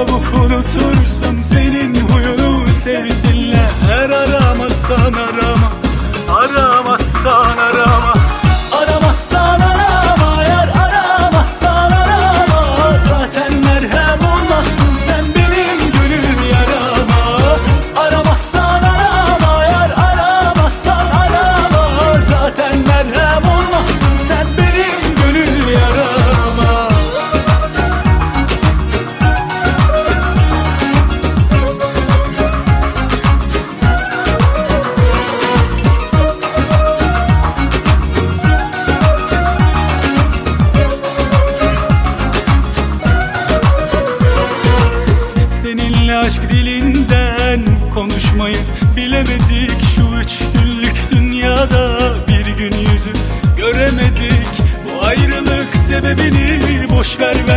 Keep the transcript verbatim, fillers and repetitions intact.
çabuk unutursun, senin huyunu sevsinler. Aramazsan arama, aramazsan arama, aramazsan arama, yar aramazsan arama. Zaten merhem olmazsın sen benim gönül yarama. Aramazsan arama, yar aramazsan arama. Zaten merhem olmazsın sen benim gönül yarama. Seninle aşk dilinden konuşmayı bilemedik. Şu üç günlük dünyada bir gün yüzü göremedik. Bu ayrılık sebebini boş ver.